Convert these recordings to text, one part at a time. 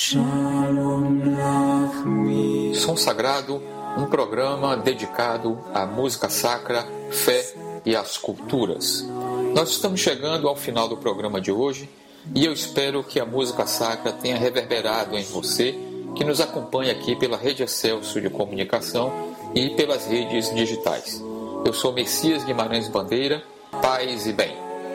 Som Sagrado, um programa dedicado à música sacra, fé e às culturas. Nós estamos chegando ao final do programa de hoje e eu espero que a música sacra tenha reverberado em você, que nos acompanha aqui pela Rede Excelsior de Comunicação e pelas redes digitais. Eu sou Messias Guimarães Bandeira, paz e bem.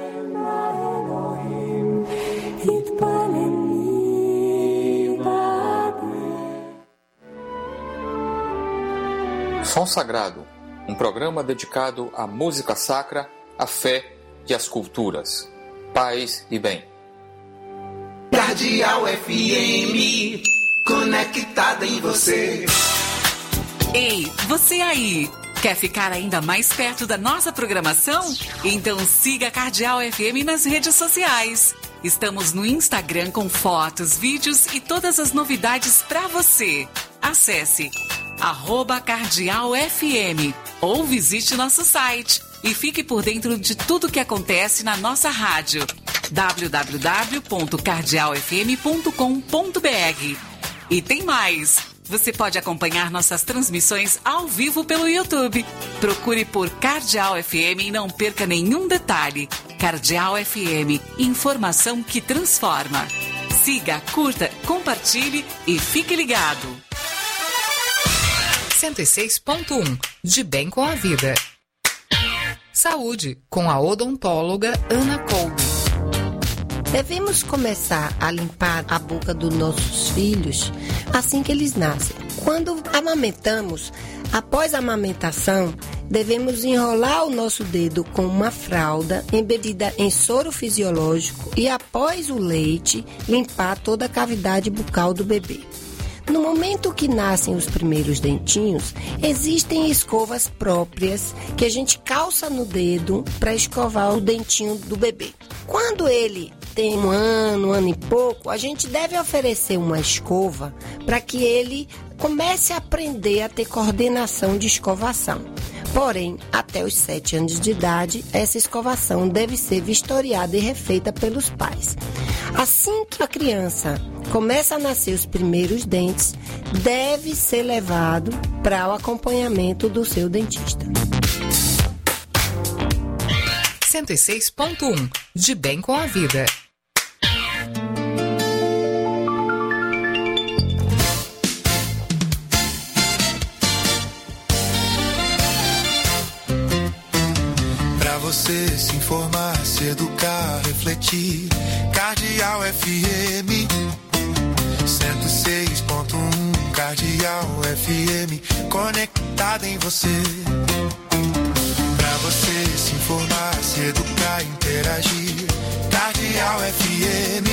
Som Sagrado, um programa dedicado à música sacra, à fé e às culturas. Paz e bem. Cardeal FM, conectada em você. Ei, você aí, quer ficar ainda mais perto da nossa programação? Então siga a Cardeal FM nas redes sociais. Estamos no Instagram com fotos, vídeos e todas as novidades para você. Acesse @cardealfm ou visite nosso site e fique por dentro de tudo que acontece na nossa rádio www.cardealfm.com.br. E tem mais! Você pode acompanhar nossas transmissões ao vivo pelo YouTube. Procure por Cardeal FM e não perca nenhum detalhe. Cardeal FM, informação que transforma. Siga, curta, compartilhe e fique ligado. 106.1 De bem com a vida. Saúde, com a odontóloga Ana Kolbe. Devemos começar a limpar a boca dos nossos filhos assim que eles nascem. Quando amamentamos, após a amamentação, devemos enrolar o nosso dedo com uma fralda embebida em soro fisiológico e, após o leite, limpar toda a cavidade bucal do bebê. No momento que nascem os primeiros dentinhos, existem escovas próprias que a gente calça no dedo para escovar o dentinho do bebê. Quando ele tem um ano e pouco, a gente deve oferecer uma escova para que ele comece a aprender a ter coordenação de escovação. Porém, até os 7 anos de idade, essa escovação deve ser vistoriada e refeita pelos pais. Assim que a criança começa a nascer os primeiros dentes, deve ser levado para o acompanhamento do seu dentista. 106.1 De bem com a vida. Pra você se informar, se educar, refletir. Cardeal FM 106.1 Cardeal FM, conectada em você. Pra você se informar, se educar, interagir. Cardeal FM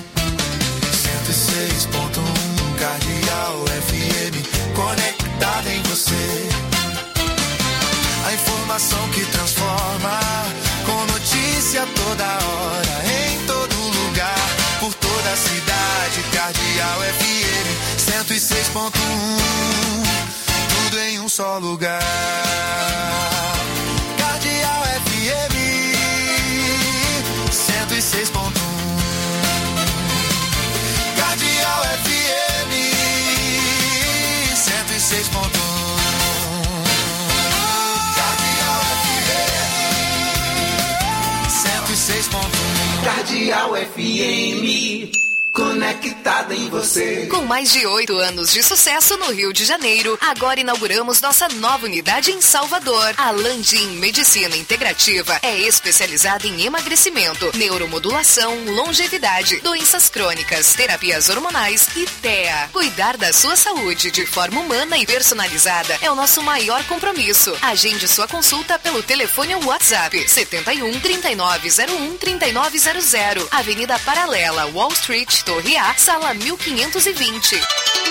106.1 Cardeal FM, conectada em você. A informação que transforma, com notícia toda hora, em todo lugar, por toda a cidade. Cardeal FM 106.1, tudo em um só lugar. Cardeal FM 106.1, Cardeal FM 106.1. Cardeal FM, conectada em você. Com mais de 8 anos de sucesso no Rio de Janeiro, agora inauguramos nossa nova unidade em Salvador. A Landim Medicina Integrativa é especializada em emagrecimento, neuromodulação, longevidade, doenças crônicas, terapias hormonais e TEA. Cuidar da sua saúde de forma humana e personalizada é o nosso maior compromisso. Agende sua consulta pelo telefone ou WhatsApp 71 3901 3900, Avenida Paralela, Wall Street, Torre A, sala 1520.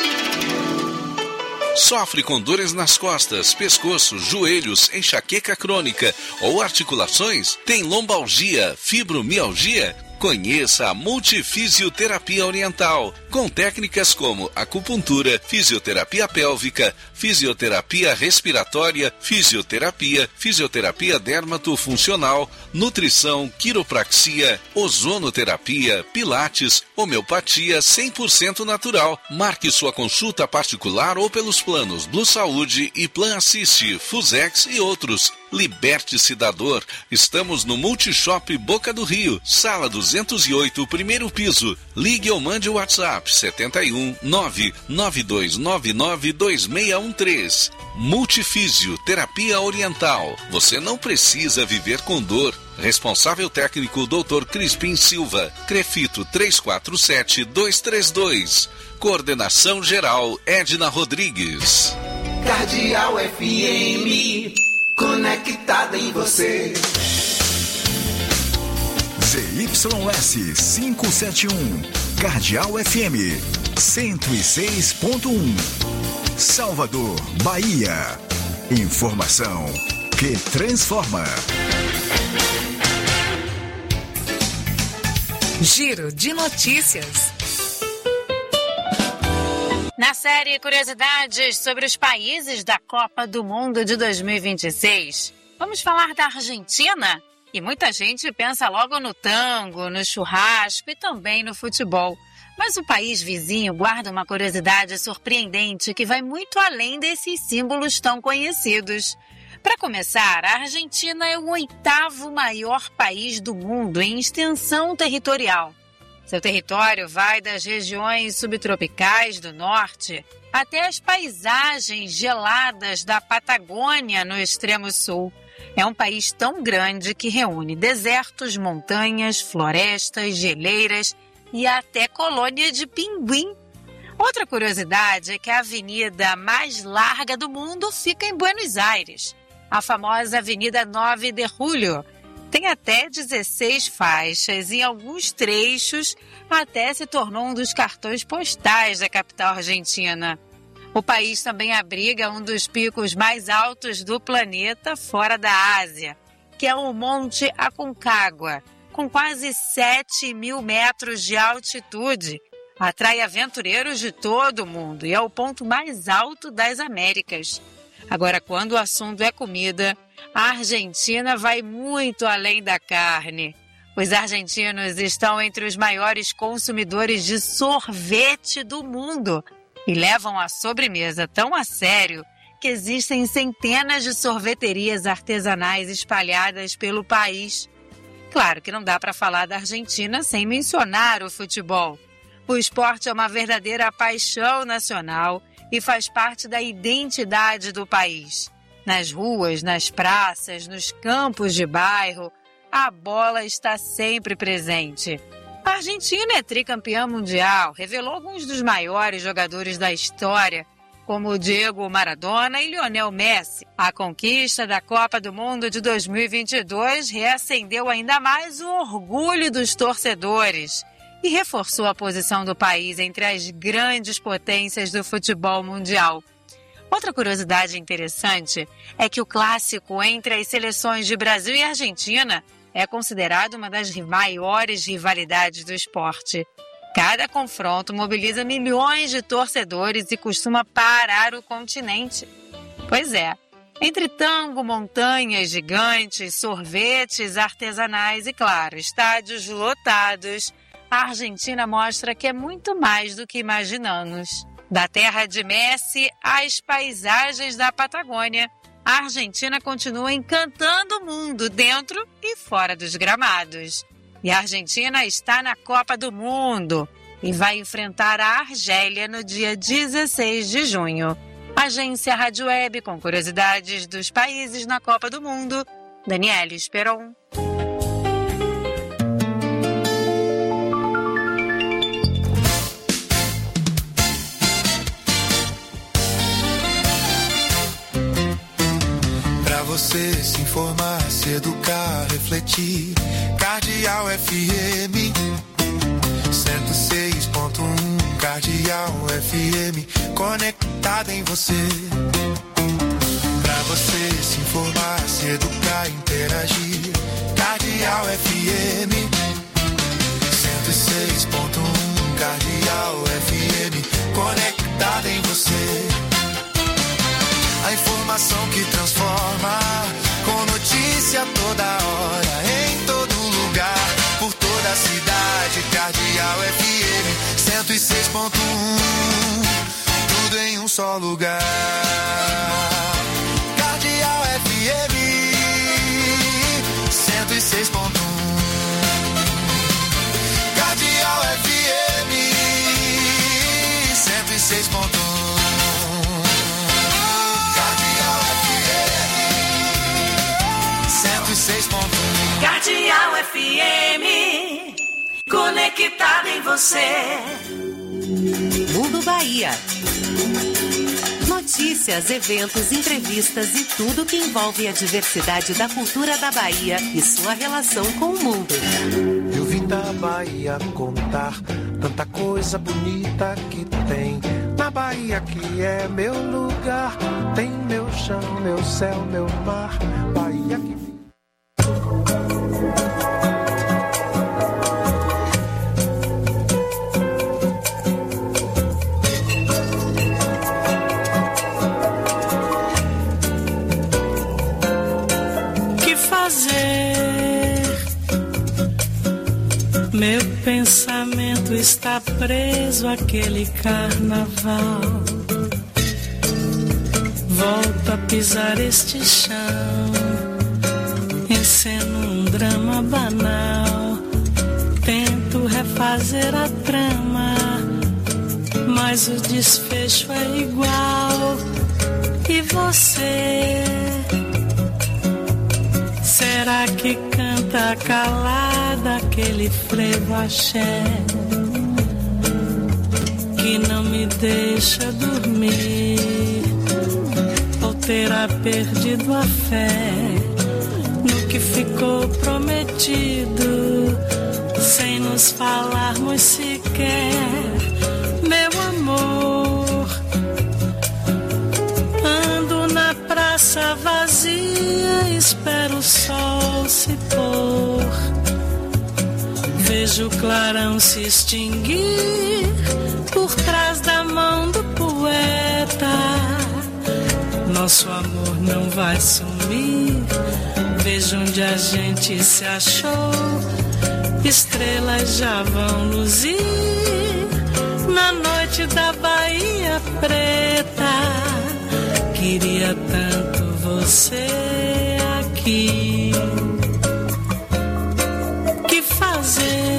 Sofre com dores nas costas, pescoço, joelhos, enxaqueca crônica ou articulações? Tem lombalgia, fibromialgia? Conheça a Multifisioterapia Oriental, com técnicas como acupuntura, fisioterapia pélvica, fisioterapia respiratória, fisioterapia dermatofuncional, nutrição, quiropraxia, ozonoterapia, pilates, homeopatia 100% natural. Marque sua consulta particular ou pelos planos Blue Saúde e Plan Assist, Fusex e outros. Liberte-se da dor. Estamos no Multishop Boca do Rio, sala 208, primeiro piso. Ligue ou mande o WhatsApp 71 992992613. Multifísio Terapia Oriental. Você não precisa viver com dor. Responsável técnico Dr. Crispim Silva. Crefito 347232. Coordenação geral Edna Rodrigues. Cardeal FM, conectada em você. ZYS 571, Cardeal FM 106.1, Salvador, Bahia. Informação que transforma. Giro de notícias. Na série Curiosidades sobre os países da Copa do Mundo de 2026, vamos falar da Argentina? E muita gente pensa logo no tango, no churrasco e também no futebol. Mas o país vizinho guarda uma curiosidade surpreendente que vai muito além desses símbolos tão conhecidos. Para começar, a Argentina é o 8º maior país do mundo em extensão territorial. Seu território vai das regiões subtropicais do norte até as paisagens geladas da Patagônia no extremo sul. É um país tão grande que reúne desertos, montanhas, florestas, geleiras e até colônia de pinguim. Outra curiosidade é que a avenida mais larga do mundo fica em Buenos Aires, a famosa Avenida 9 de Julio. Tem até 16 faixas e em alguns trechos até se tornou um dos cartões postais da capital argentina. O país também abriga um dos picos mais altos do planeta fora da Ásia, que é o Monte Aconcagua, com quase 7.000 metros de altitude. Atrai aventureiros de todo o mundo e é o ponto mais alto das Américas. Agora, quando o assunto é comida, a Argentina vai muito além da carne. Os argentinos estão entre os maiores consumidores de sorvete do mundo e levam a sobremesa tão a sério que existem centenas de sorveterias artesanais espalhadas pelo país. Claro que não dá para falar da Argentina sem mencionar o futebol. O esporte é uma verdadeira paixão nacional e faz parte da identidade do país. Nas ruas, nas praças, nos campos de bairro, a bola está sempre presente. A Argentina é tricampeã mundial, revelou alguns dos maiores jogadores da história, como Diego Maradona e Lionel Messi. A conquista da Copa do Mundo de 2022 reacendeu ainda mais o orgulho dos torcedores e reforçou a posição do país entre as grandes potências do futebol mundial. Outra curiosidade interessante é que o clássico entre as seleções de Brasil e Argentina é considerado uma das maiores rivalidades do esporte. Cada confronto mobiliza milhões de torcedores e costuma parar o continente. Pois é, entre tango, montanhas gigantes, sorvetes artesanais e, claro, estádios lotados, a Argentina mostra que é muito mais do que imaginamos. Da terra de Messi às paisagens da Patagônia, a Argentina continua encantando o mundo dentro e fora dos gramados. E a Argentina está na Copa do Mundo e vai enfrentar a Argélia no dia 16 de junho. Agência Rádio Web com curiosidades dos países na Copa do Mundo. Daniela Esperon. Você se informar, se educar, refletir. Cardeal FM 106.1. Cardeal FM conectada em você. Pra você se informar, se educar, interagir. Cardeal FM 106.1 Cardeal FM, conectada em você. A informação que transforma, com notícia toda hora, em todo lugar, por toda a cidade. Cardeal FM 106.1, tudo em um só lugar. Cardeal FM 106.1. Cardeal FM 106.1. Cardeal FM 106.1. Cardeal FM, conectada em você. Mundo Bahia. Notícias, eventos, entrevistas e tudo que envolve a diversidade da cultura da Bahia e sua relação com o mundo. Eu vim da Bahia contar tanta coisa bonita que tem na Bahia, que é meu lugar. Tem meu chão, meu céu, meu mar. Bahia que meu pensamento está preso àquele carnaval. Volto a pisar este chão, enceno um drama banal. Tento refazer a trama, mas o desfecho é igual. E você, será que canta calada aquele frevo axé que não me deixa dormir? Ou terá perdido a fé no que ficou prometido, sem nos falarmos sequer? Meu amor, ando na praça vazia, espero o sol se pôr. Vejo o clarão se extinguir por trás da mão do poeta. Nosso amor não vai sumir. Vejo onde a gente se achou. Estrelas já vão luzir na noite da Bahia Preta. Queria tanto você aqui. Que fazer?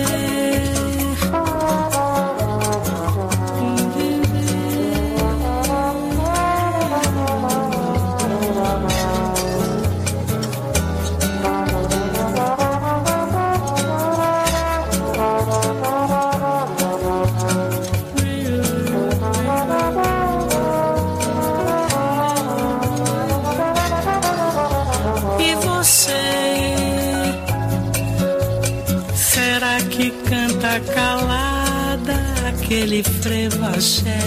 Calada aquele frevo axé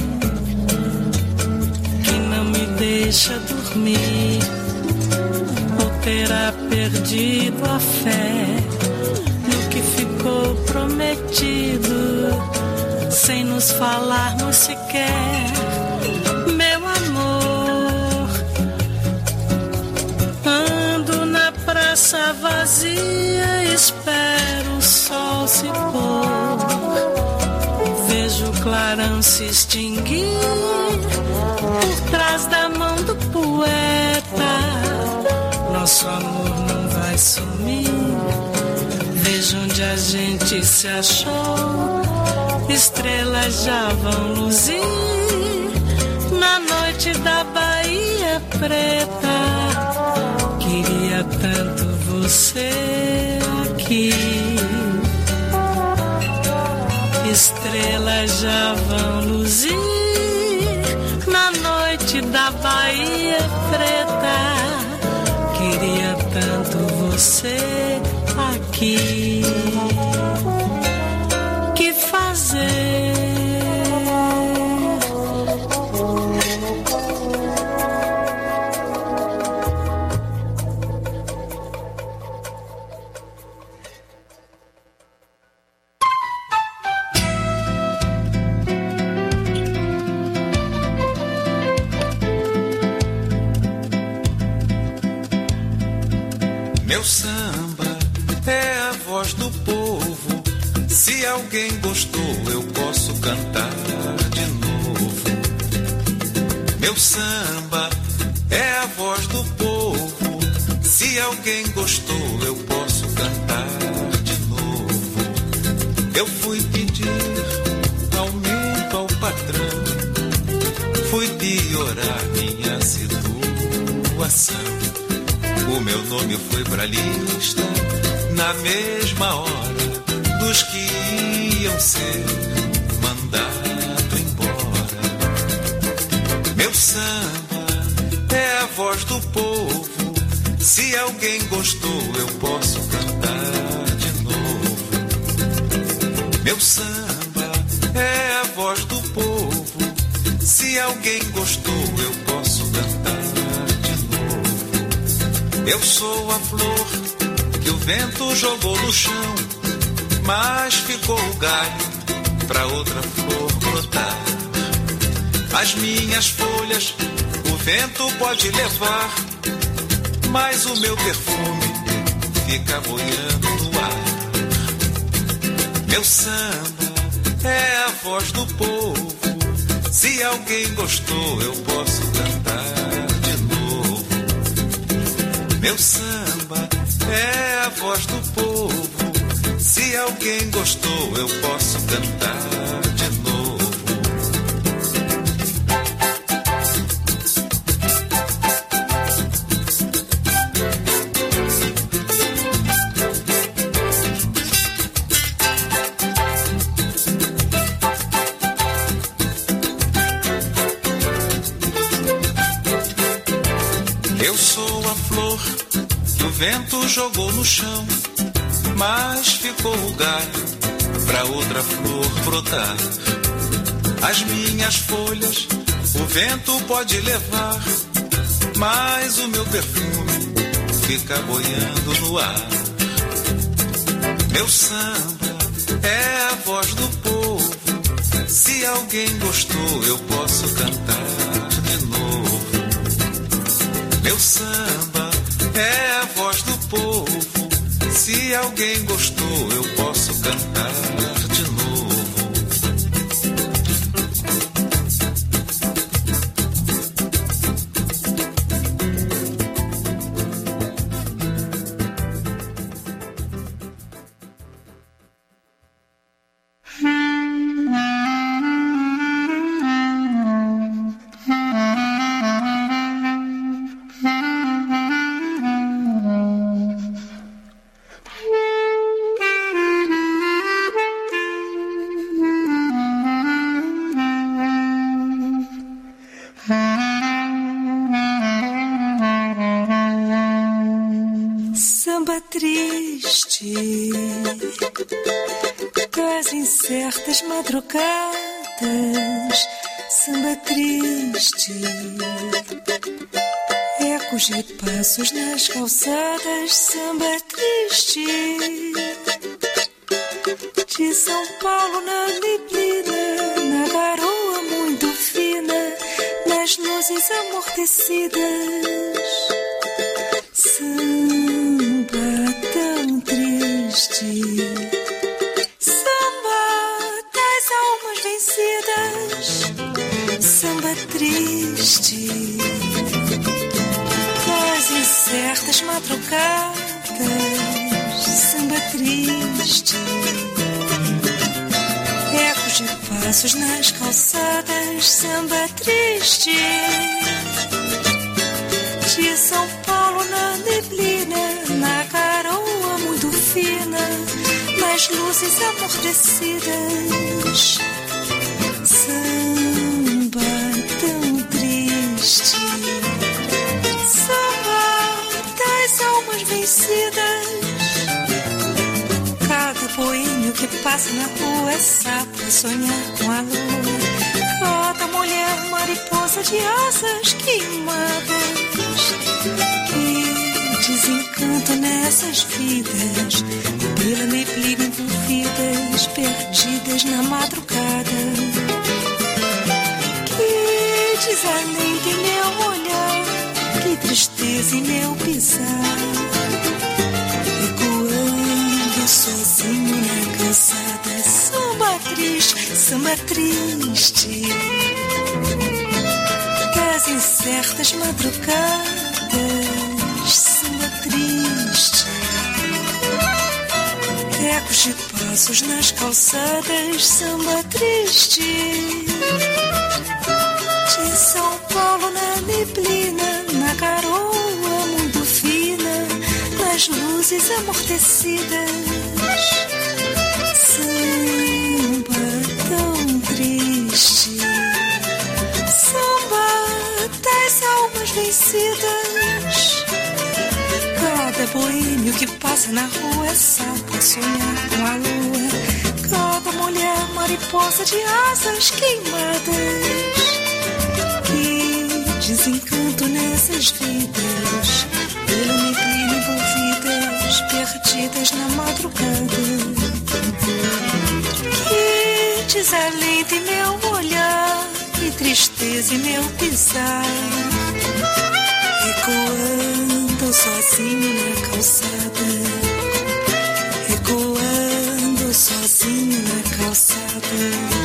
que não me deixa dormir, ou terá perdido a fé no que ficou prometido, sem nos falarmos sequer? Meu amor, ando na praça vazia, espero o sol se pôr. Vejo o clarão se extinguir por trás da mão do poeta. Nosso amor não vai sumir. Vejo onde a gente se achou. Estrelas já vão luzir na noite da Bahia Preta. Queria tanto você aqui. Estrelas já vão luzir na noite da Bahia Preta. Queria tanto você aqui. Que fazer? Meu samba é a voz do povo. Se alguém gostou, eu posso cantar de novo. Meu samba é a voz do povo. Se alguém gostou, eu posso cantar de novo. Eu fui pedir aumento ao patrão, fui piorar minha situação. O meu nome foi pra lista na mesma hora dos que iam ser mandado embora. Meu samba é a voz do povo. Se alguém gostou, eu posso cantar de novo. Meu samba é a voz do povo. Se alguém gostou, eu posso cantar de novo. Eu sou a flor que o vento jogou no chão, mas ficou o galho pra outra flor brotar. As minhas folhas o vento pode levar, mas o meu perfume fica boiando no ar. Meu samba é a voz do povo. Se alguém gostou, eu posso cantar de novo. Meu samba é a voz do povo. Se alguém gostou, eu posso cantar de novo. Eu sou a flor que o vento jogou no chão, mas ficou o galho pra outra flor brotar. As minhas folhas o vento pode levar, mas o meu perfume fica boiando no ar. Meu samba é a voz do povo. Se alguém gostou, eu posso cantar de novo. Meu samba é a voz do povo. Se alguém gostou, eu posso cantar de novo. Samba triste das incertas madrugadas, samba triste, ecos de passos nas calçadas, samba triste, de São Paulo na neblina, na garoa muito fina, nas luzes amortecidas. Samba tão triste, samba das almas vencidas, samba triste das incertas madrugadas, samba triste, ecos de passos nas calçadas, samba triste, de São Paulo na neblina, na garoa muito fina, nas luzes amortecidas. Samba tão triste, samba das almas vencidas. Cada boêmio que passa na rua é sapo a sonhar com a lua. Cada mulher mariposa de asas queimadas, que desencanto nessas vidas, pela neblina envolvidas, perdidas na madrugada. Que desalento em meu olhar, que tristeza em meu pisar, samba triste das incertas madrugadas, samba triste, ecos de passos nas calçadas, samba triste, de São Paulo na neblina, na garoa muito fina, nas luzes amortecidas, samba tão triste, samba das almas vencidas. Cada boêmio que passa na rua é sapo a sonhar com a lua. Cada mulher mariposa de asas queimadas. Que desencanto nessas vidas, pela neblina envolvidas, perdidas na madrugada. Que desalento em meu olhar, e tristeza em meu pisar, ecoando sozinho na calçada, ecoando sozinho na calçada.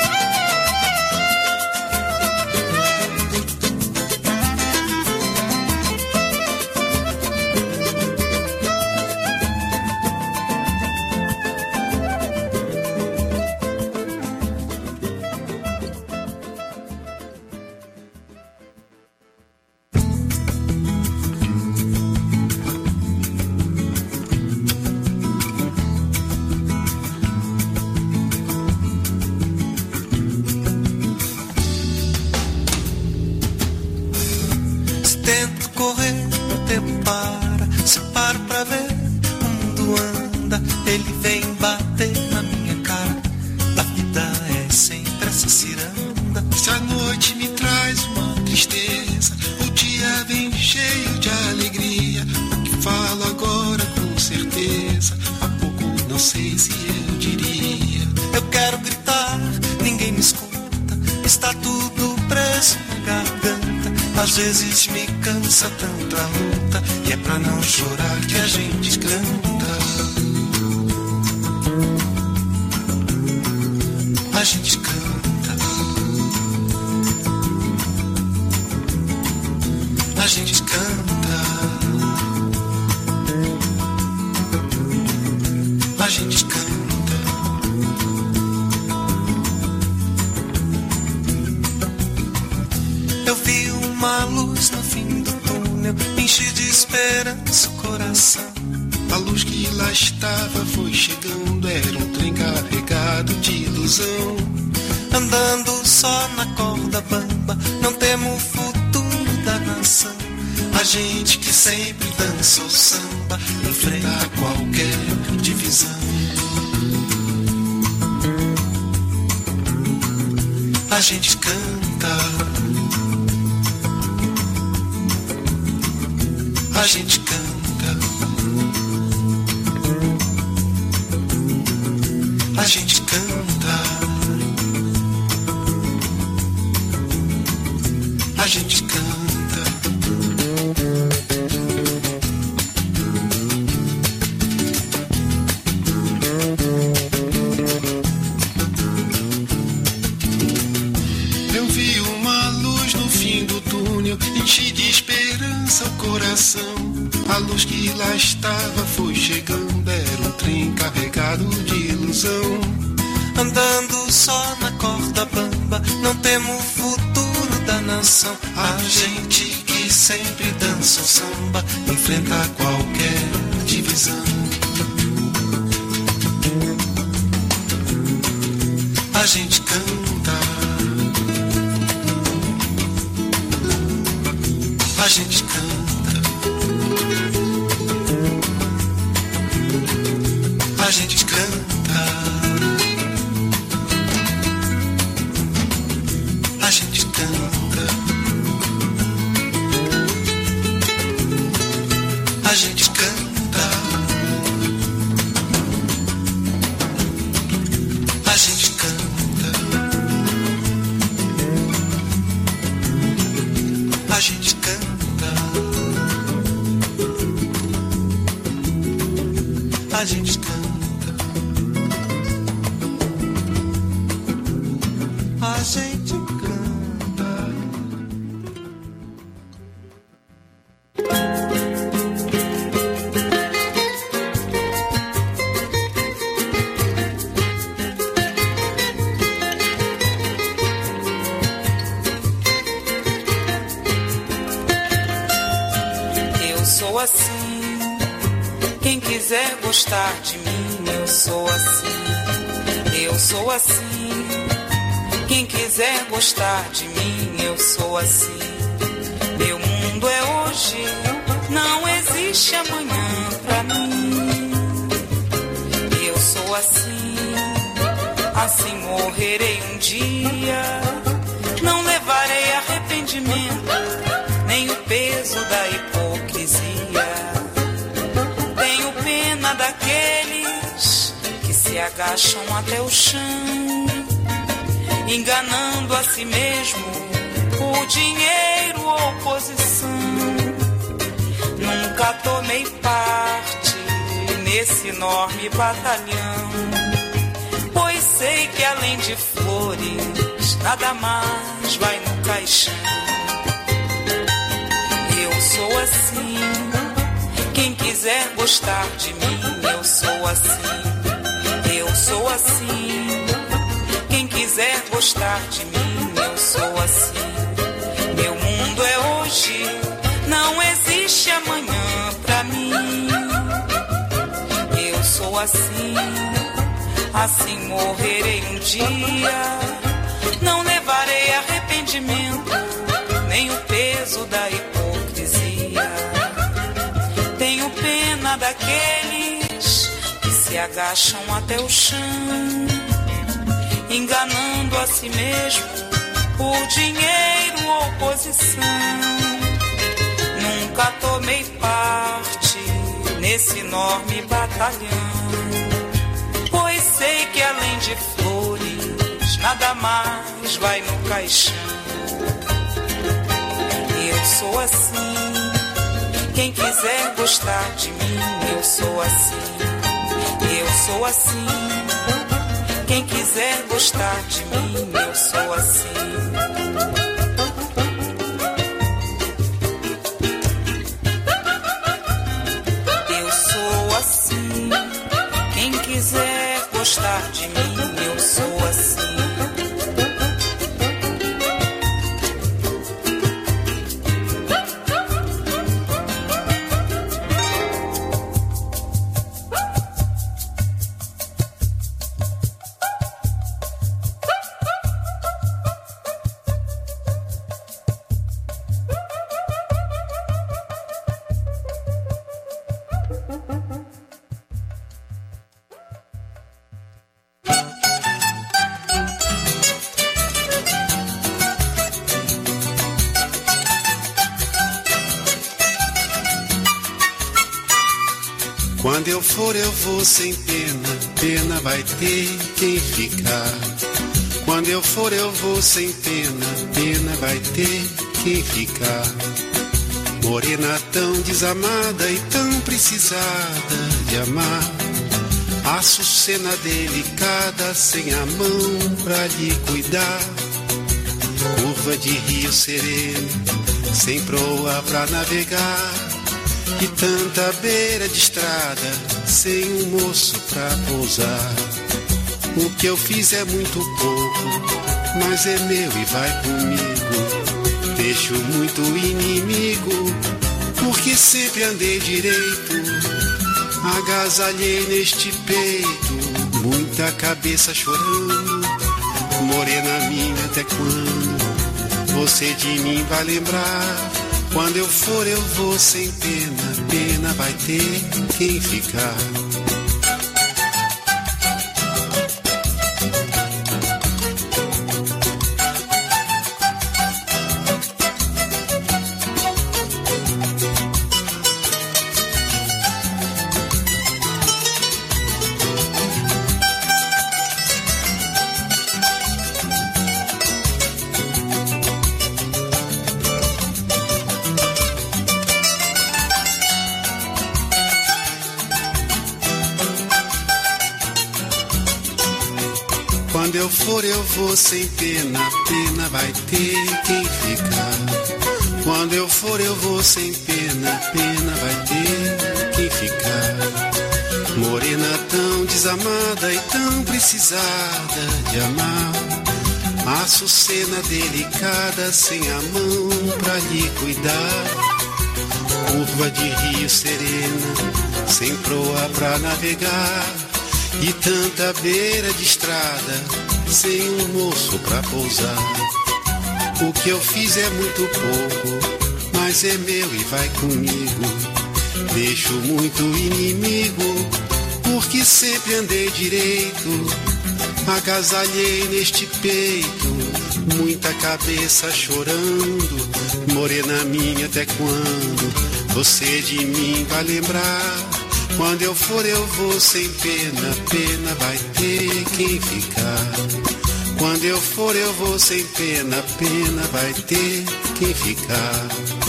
Às vezes me cansa tanta luta, e é pra não chorar que a gente canta. A gente canta. A gente canta. A gente canta. Eu vi uma luz no fim do túnel, enche de esperança o coração. A luz que lá estava foi chegando, era um trem carregado de ilusão. Andando só na corda bamba, não temo o futuro da nação. A gente que sempre dança o samba, enfrenta qualquer divisão. A gente canta. A gente canta. A gente canta. A gente canta. Eu vi uma luz no fim do túnel, enchi de esperança o coração. A luz que lá estava foi chegando, era um trem carregado de ilusão. Andando só na corda bamba, não temo o futuro da nação. A gente que sempre dança o samba, enfrenta qualquer divisão. A gente canta. A gente canta. A gente canta. A gente canta. A gente canta. A gente canta. A gente canta. A gente canta. a gente canta. Eu sou assim, quem quiser gostar de mim, eu sou assim. Eu sou assim, quem quiser gostar de mim, eu sou assim. Meu mundo é hoje, não existe amanhã pra mim. Eu sou assim, assim morrerei um dia. Não levarei arrependimento, nem o peso da hipocrisia. Tenho pena daqueles que se agacham até o chão, enganando a si mesmo por dinheiro ou posição. Nunca tomei parte nesse enorme batalhão, pois sei que além de flores nada mais vai no caixão. Eu sou assim, quem quiser gostar de mim, eu sou assim. Eu sou assim, quem quiser gostar de mim, eu sou assim. Meu mundo é hoje, não existe amanhã pra mim. Eu sou assim, assim morrerei um dia. Não levarei arrependimento, nem o peso da hipocrisia. Tenho pena daqueles que se agacham até o chão, enganando a si mesmo por dinheiro ou posição. Nunca tomei parte nesse enorme batalhão, pois sei que além de flores nada mais vai no caixão. Eu sou assim, quem quiser gostar de mim, eu sou assim. Eu sou assim, quem quiser gostar de mim, eu sou assim. Eu sou assim, quem quiser gostar de mim, eu sou assim. Quando eu for eu vou sem pena, pena vai ter quem ficar. Quando eu for eu vou sem pena, pena vai ter quem ficar. Morena tão desamada e tão precisada de amar, açucena delicada sem a mão pra lhe cuidar. Curva de rio sereno, sem proa pra navegar, e tanta beira de estrada, sem um moço pra pousar. O que eu fiz é muito pouco, mas é meu e vai comigo. Deixo muito inimigo, porque sempre andei direito. Agasalhei neste peito, muita cabeça chorando. Morena minha, até quando você de mim vai lembrar? Quando eu for eu vou sem pena, pena vai ter quem ficar. eu for eu vou sem pena, pena vai ter quem ficar. Quando eu for eu vou sem pena, pena vai ter quem ficar. Morena tão desamada e tão precisada de amar, açucena delicada sem a mão pra lhe cuidar. Curva de rio serena, sem proa pra navegar, e tanta beira de estrada, sem um moço pra pousar. O que eu fiz é muito pouco, mas é meu e vai comigo. Deixo muito inimigo, porque sempre andei direito. Agasalhei neste peito, muita cabeça chorando. Morena minha, até quando você de mim vai lembrar? Quando eu for eu vou sem pena, pena vai ter quem ficar. Quando eu for eu vou sem pena, pena vai ter quem ficar.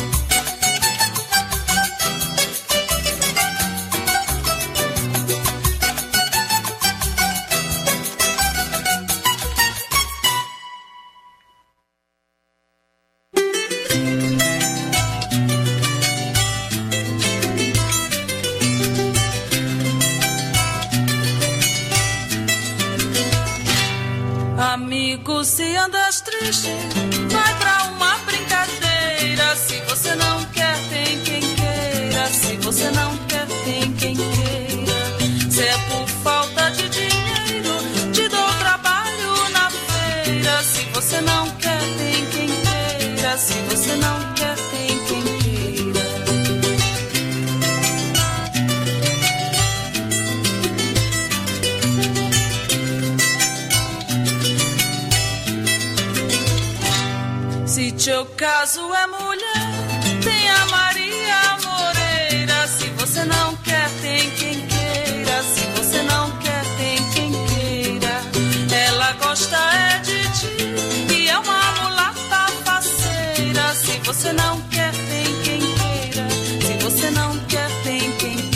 Amigo, se andas triste, vai pra uma brincadeira. Se você não quer, tem quem queira. Se você não quer, tem quem queira. Se é por falta de dinheiro, te dou trabalho na feira. Se você não quer, tem quem queira. Se você não quer, tem quem queira. Se teu caso é mulher, tem a Maria Moreira. Se você não quer, tem quem queira. Se você não quer, tem quem queira. Ela gosta é de ti e é uma mulata faceira. Se você não quer, tem quem queira. Se você não quer, tem quem queira.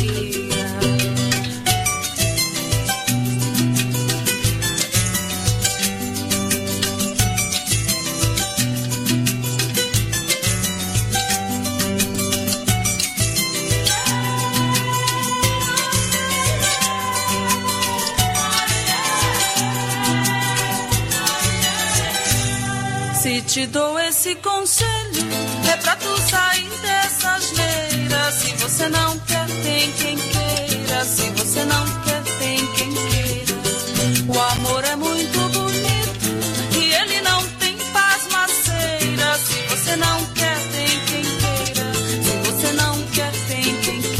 Se te dou esse conselho, é pra tu sair dessa asneira. Se você não quer, tem quem queira. Se você não quer, tem quem queira. O amor é muito bonito e ele não tem pasmaceira. Se você não quer, tem quem queira. Se você não quer, tem quem queira.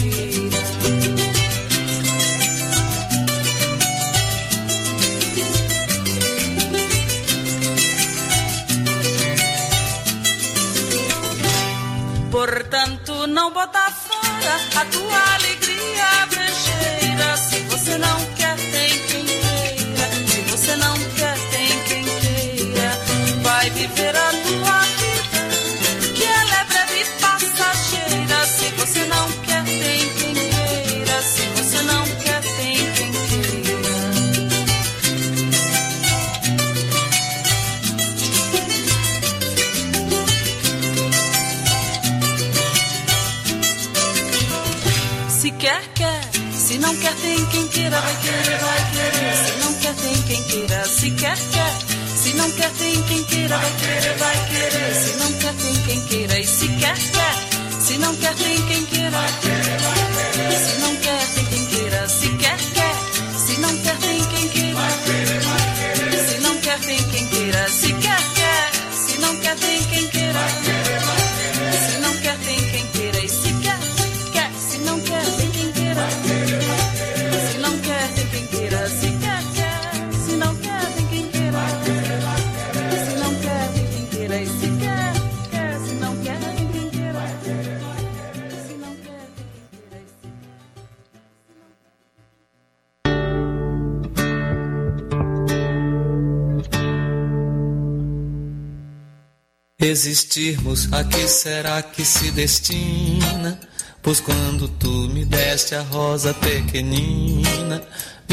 Portanto, não bota fora a tua alegria brejeira. Se você não quer, tem quem queira. Se você não quer, tem quem queira. Vai viver a tua vida, que ela é breve e passageira. Se você não quer, tem quem queira. Se você não quer, tem quem queira. Se quer, quer. Se não quer, tem quem queira. Vai querer, vai querer. Se não quer, tem quem queira. Se quer, quer. Se não quer, tem quem queira. Vai querer, vai querer. Se não quer, tem quem queira. E se quer, quer. Se não quer, tem quem queira. Se não quer, tem quem queira. Se quer, quer. Se não quer, tem quem queira. Se não quer, tem quem queira. Se quer, quer. Se não quer, tem quem queira. Se não quer, tem quem queira. E se quer, quer. Se não quer, tem quem queira. Se não quer, tem quem queira. Se quer, quer. Se não quer, tem quem queira. Se não quer, tem quem queira. E se quer, quer. Se não quer, tem quem queira. Se não quer, tem quem queira. Existirmos, a que será que se destina? Pois quando tu me deste a rosa pequenina,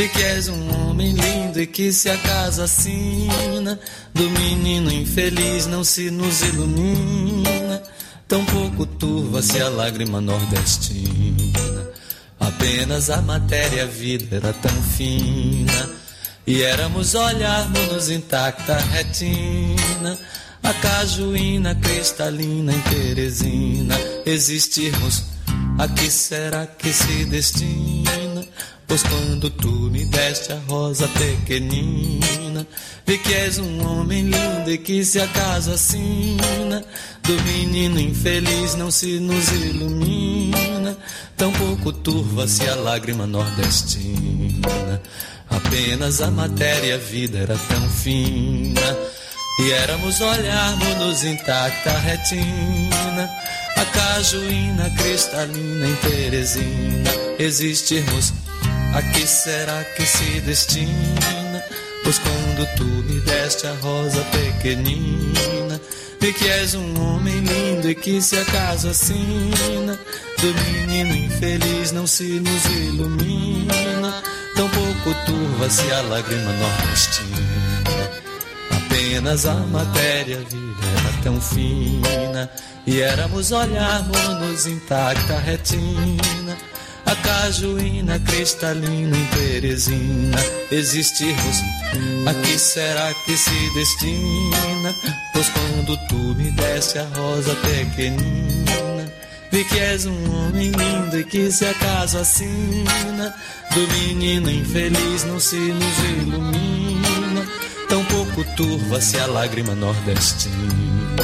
Vi que és um homem lindo e que se acaso assina do menino infeliz não se nos ilumina. Tão pouco turva-se a lágrima nordestina. Apenas a matéria, a vida era tão fina. E éramos olharmos-nos intacta retina. A cajuína cristalina em Teresina. Existirmos, a que será que se destina? Pois quando tu me deste a rosa pequenina, vi que és um homem lindo e que se acaso assina do menino infeliz não se nos ilumina. Tão pouco turva-se a lágrima nordestina. Apenas a matéria, a vida era tão fina. E éramos olharmos-nos intacta retina. A cajuína cristalina em Teresina. Existirmos, a que será que se destina? Pois quando tu me deste a rosa pequenina, vi que és um homem lindo e que se acaso assina do menino infeliz não se nos ilumina. Tão pouco turva-se a lágrima nordestina. Apenas a matéria, a vida era tão fina. E éramos olharmos-nos intacta retina. A cajuína cristalina em Teresina. Existirmos, a que será que se destina? Pois quando tu me deste a rosa pequenina, vi que és um homem lindo e que se acaso assina do menino infeliz não se nos ilumina. Tão pouco turva-se a lágrima nordestina.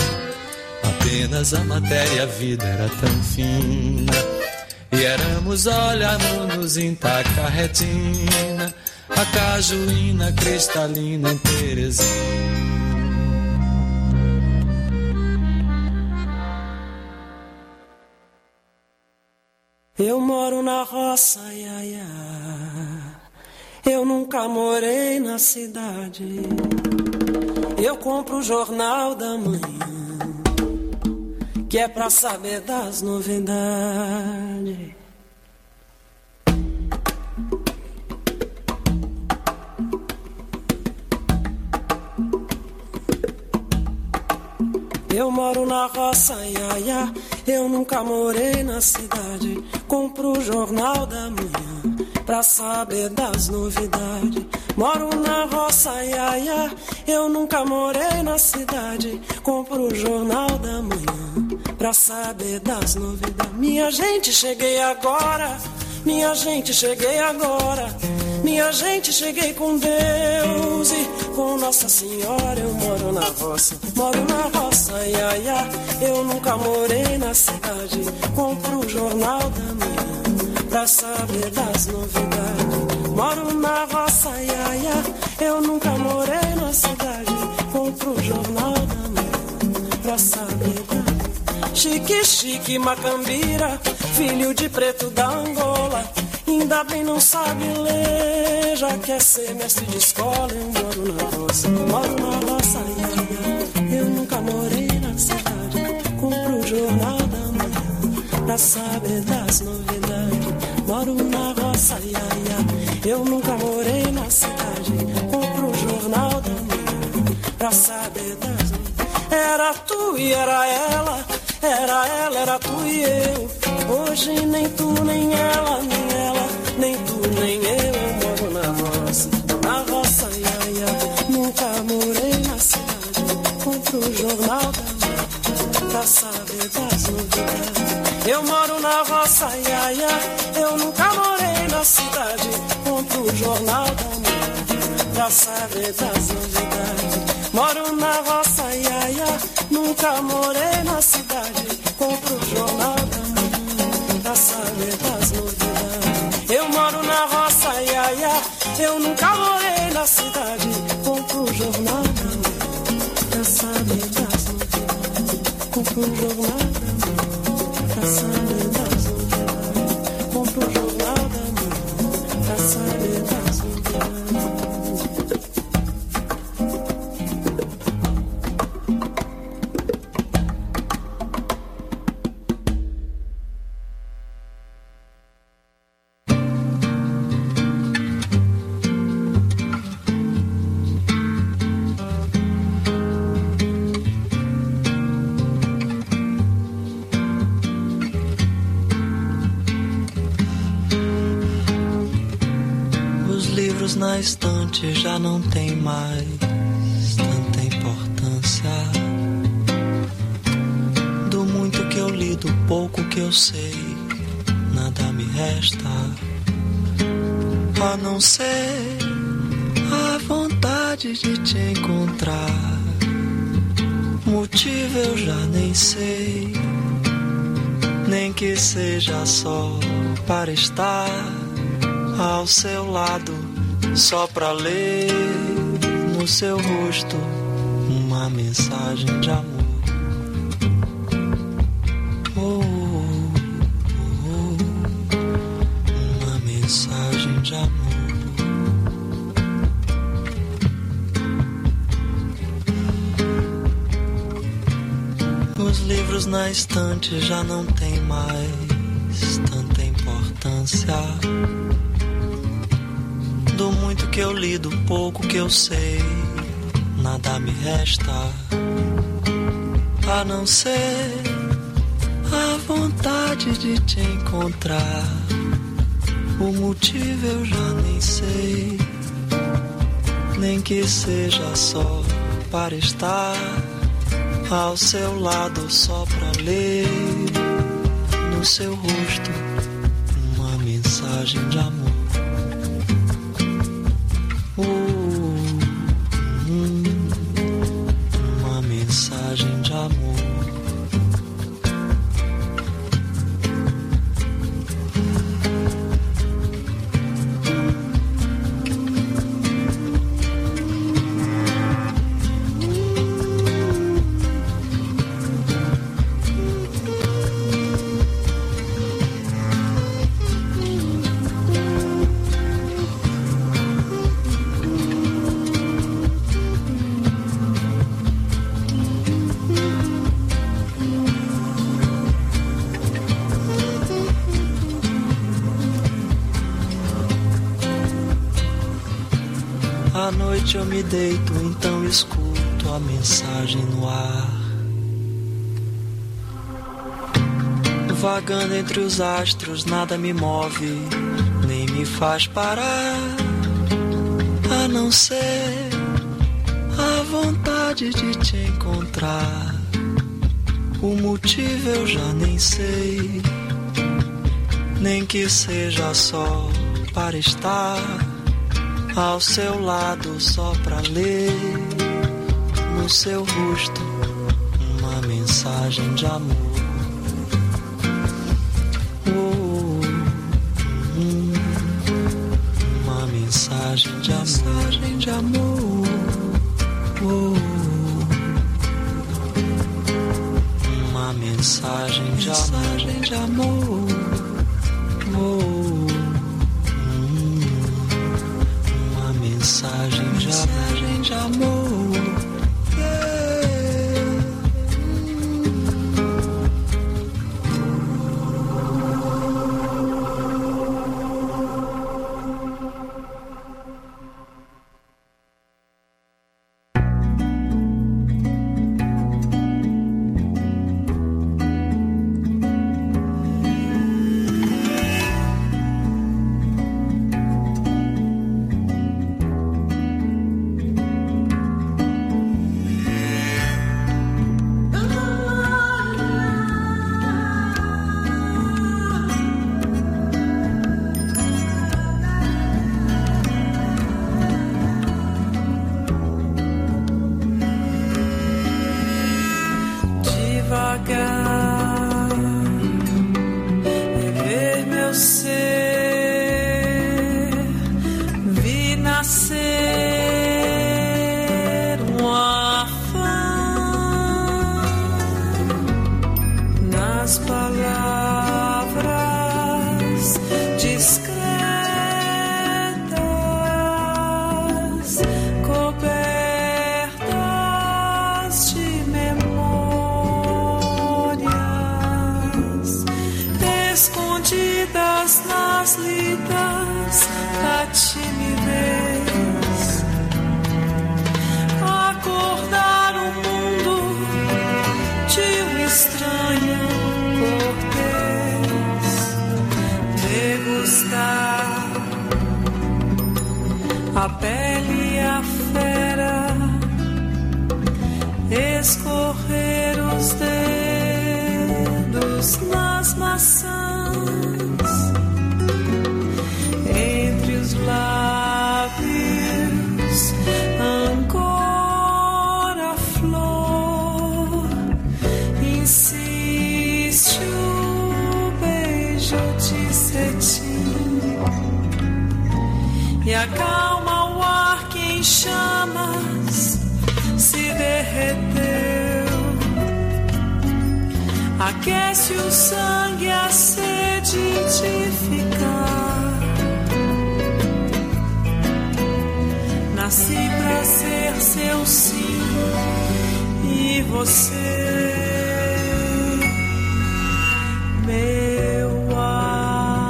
Apenas a matéria, a vida era tão fina. E éramos olharmos intacta retina. A cajuína cristalina em Teresina. Eu moro na roça, ia, ia. Eu nunca morei na cidade. Eu compro o jornal da manhã, que é pra saber das novidades. Eu moro na roça, ia, ia. Eu nunca morei na cidade. Compro o jornal da manhã pra saber das novidades. Moro na roça, ia, ia. Eu nunca morei na cidade. Compro o jornal da manhã pra saber das novidades. Minha gente, cheguei agora. Minha gente, cheguei agora. Minha gente, cheguei com Deus e com Nossa Senhora. Eu moro na roça, ia, ia. Eu nunca morei na cidade. Compro o jornal da manhã pra saber das novidades. Moro na roça, ia, ia. Eu nunca morei na cidade. Compro o jornal da manhã pra saber das... Chique, chique, macambira, filho de preto da Angola. Ainda bem não sabe ler, já quer ser mestre de escola. Eu moro na roça, ia, ia. Eu nunca morei na cidade. Compro o jornal da manhã pra saber das novidades. Moro na roça, ia, ia. Eu nunca morei na cidade. Compro o jornal da manhã pra saber das novidades. Era tu e era ela, era ela, era tu e eu. Hoje nem tu, nem ela, nem tu, nem eu. Eu moro na roça, ia, ia. Nunca morei na cidade. Compro o jornal da manhã pra saber das novidades. Eu moro na roça, ia, ia. Eu nunca morei na cidade. Compro o jornal da manhã pra saber das novidades. Moro na roça, ia, ia. Nunca morei na cidade. Compro o jornal da manhã pra saber das novidades. Eu moro na roça, ia, ia. Eu nunca morei na cidade. Compro o jornal da manhã pra saber das novidades. Compro o jornal da manhã pra saber das novidades. Compro o jornal da manhã pra saber das novidades. livros na estante já não tem mais tanta importância. Do muito que eu li, do pouco que eu sei, nada me resta a não ser a vontade de te encontrar. Motivo eu já nem sei, nem que seja só para estar ao seu lado, só pra ler no seu rosto uma mensagem de amor. Oh, oh, oh, uma mensagem de amor. Os livros na estante já não tem mais tanta importância. Do muito que eu li, do pouco que eu sei, nada me resta a não ser a vontade de te encontrar. O motivo eu já nem sei, nem que seja só para estar ao seu lado, só pra ler no seu rosto uma mensagem de amor. Uma mensagem de amor. À noite eu me deito, então escuto a mensagem no ar, vagando entre os astros, nada me move, nem me faz parar, a não ser a vontade de te encontrar. O motivo eu já nem sei, nem que seja só para estar ao seu lado, só pra ler no seu rosto uma mensagem de amor. Uma mensagem de amor. Uma mensagem de amor. Mensagem de amor. a pele e a fera, escorrer os dedos nas maçãs, entre os lábios, ancora a flor, insiste o beijo de cetim e acalma o ar que em chamas se derreteu, aquece o sangue, a sede de ficar. Nasci pra ser seu sim e você meu ar.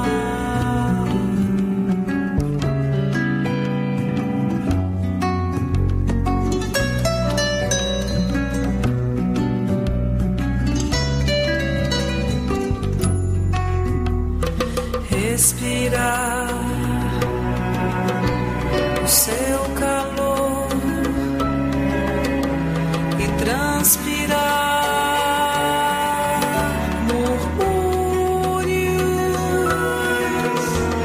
Respirar o seu calor e transpirar murmúrios,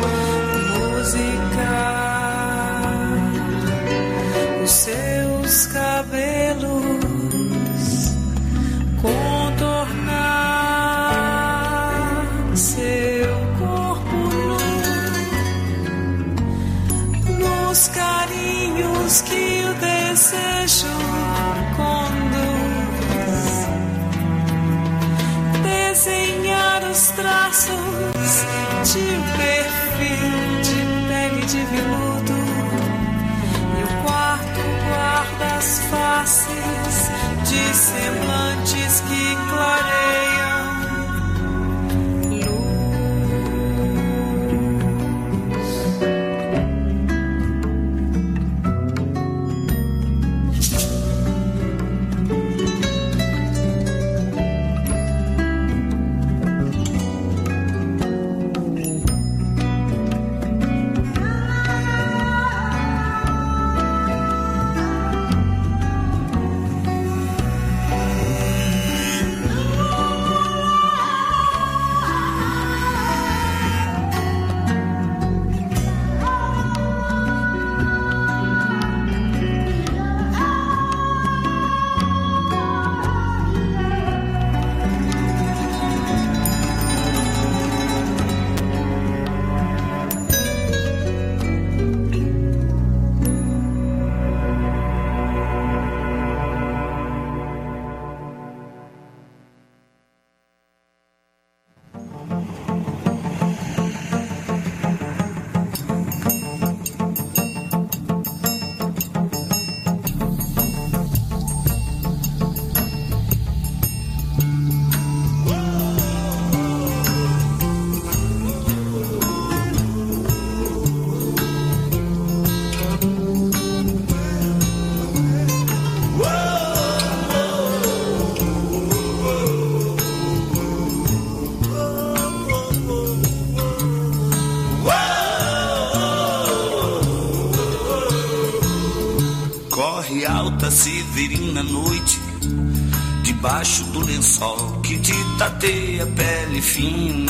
musicar os seus cabelos, contornar seu corpo nu, nos carinhos que o desejo conduz, desenhar os traços de um perfil de pele de veludo, e o quarto guarda as faces de semblantes que clareiam Severina noite, debaixo do lençol que te tateia pele fina,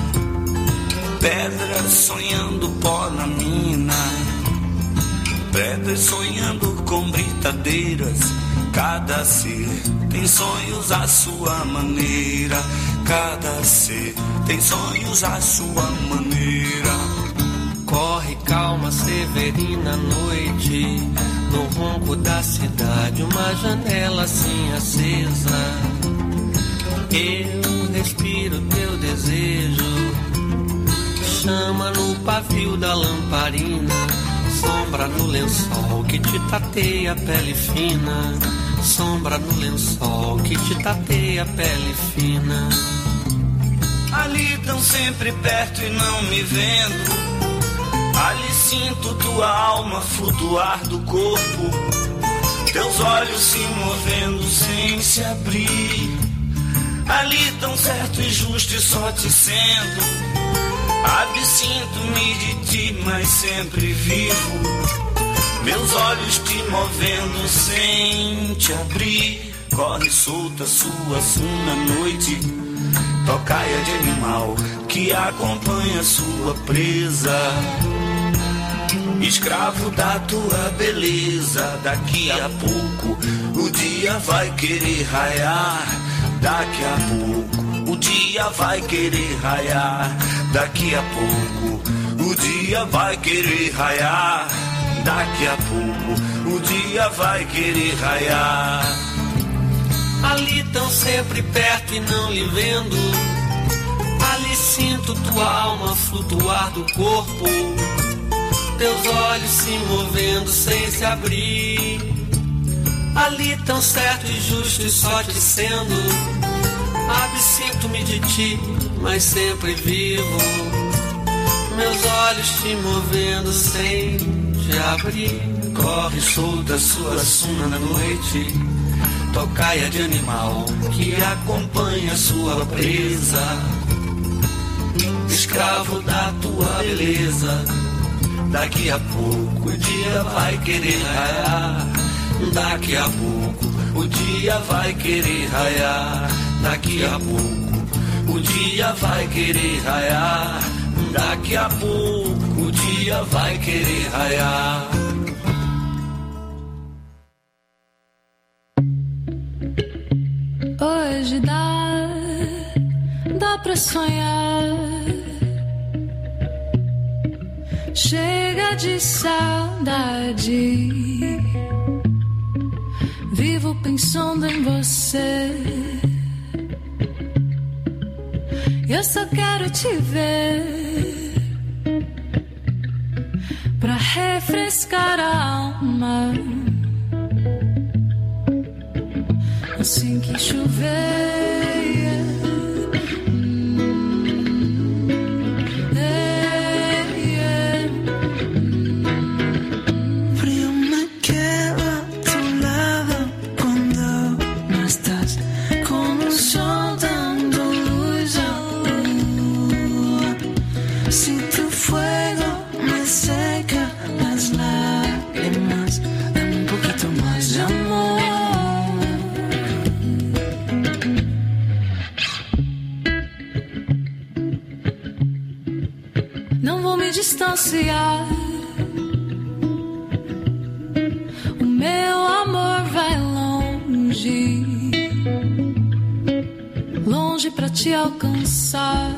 pedras sonhando pó na mina, pedras sonhando com britadeiras, cada ser tem sonhos à sua maneira, cada ser tem sonhos à sua maneira. Corre calma Severina noite, no ronco da cidade, uma janela assim acesa. Eu respiro teu desejo, chama no pavio da lamparina, sombra no lençol que te tateia a pele fina, sombra no lençol que te tateia a pele fina. Ali tão sempre perto e não me vendo, ali sinto tua alma flutuar do corpo, teus olhos se movendo sem se abrir. Ali tão certo e justo e só te sendo, absinto-me de ti, mas sempre vivo. Meus olhos te movendo sem te abrir. Corre solta sua suna noite, tocaia de animal que acompanha sua presa. Escravo da tua beleza, daqui a pouco o dia vai querer raiar. Daqui a pouco o dia vai querer raiar. Daqui a pouco o dia vai querer raiar. Daqui a pouco o dia vai querer raiar. Ali tão sempre perto e não lhe vendo. Ali sinto tua alma flutuar do corpo. Teus olhos se movendo sem se abrir. Ali tão certo e justo e só te sendo. Absinto-me de ti, mas sempre vivo. Meus olhos te movendo sem te abrir. Corre solta sua suna na noite, tocaia de animal que acompanha sua presa. Escravo da tua beleza, daqui a pouco o dia vai querer raiar. Daqui a pouco o dia vai querer raiar. Daqui a pouco o dia vai querer raiar. Daqui a pouco o dia vai querer raiar. Hoje dá pra sonhar. Chega de saudade. Vivo pensando em você. Eu só quero te ver pra refrescar a alma. Assim que chover. Distanciar. O meu amor vai longe, longe pra te alcançar.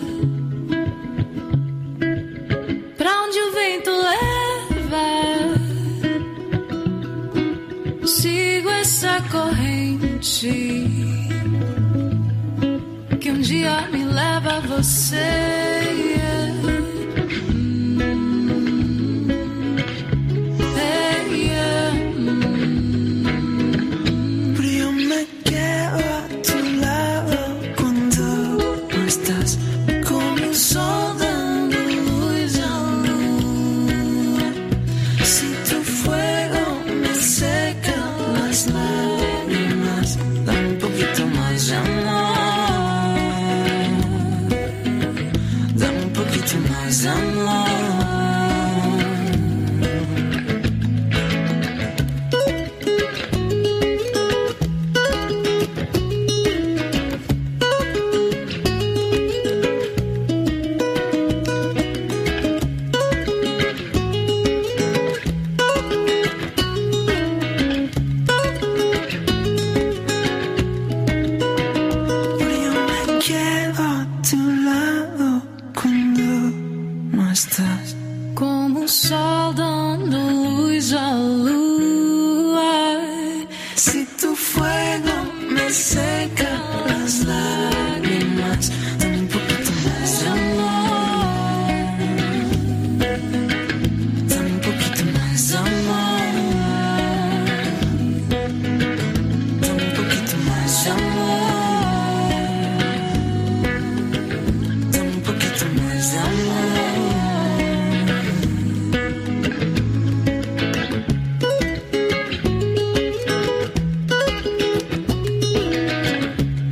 Pra onde o vento leva, sigo essa corrente que um dia me leva a você. Dame un poquito más de amor.